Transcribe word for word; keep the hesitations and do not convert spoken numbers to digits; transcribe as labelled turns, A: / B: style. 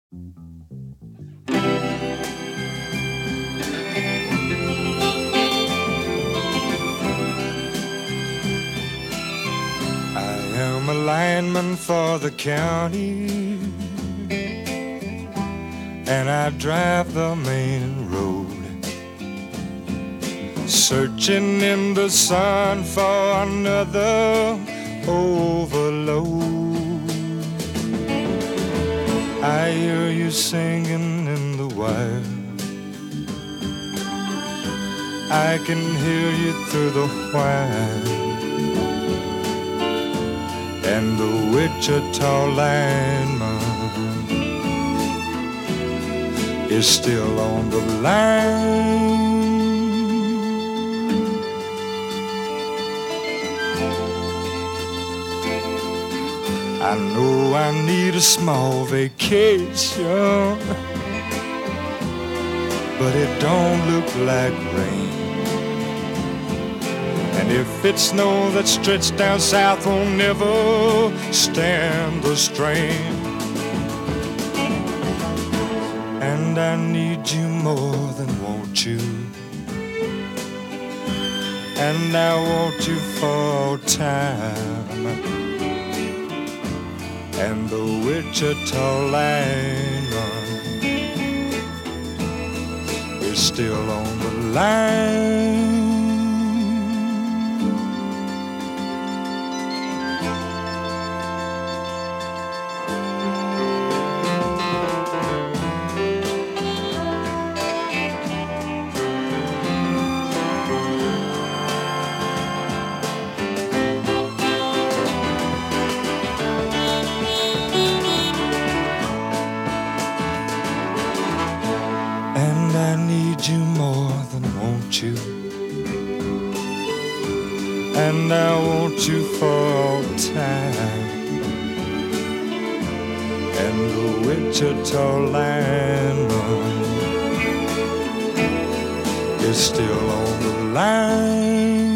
A: I'm a lineman for the county, and I drive the main road, searching in the sun for another overload. I hear you singing in the wire, I can hear you through the wire, and the Wichita lineman is still on the line. I know I need a small vacation, but it don't look like rain. And if it's snow that stretched down south, won't never stand the strain. And I need you more than want you, and I want you for all time. And the Wichita lineman is still on the line. You more than want you, and I want you for all time. And the Wichita lineman is still on the line.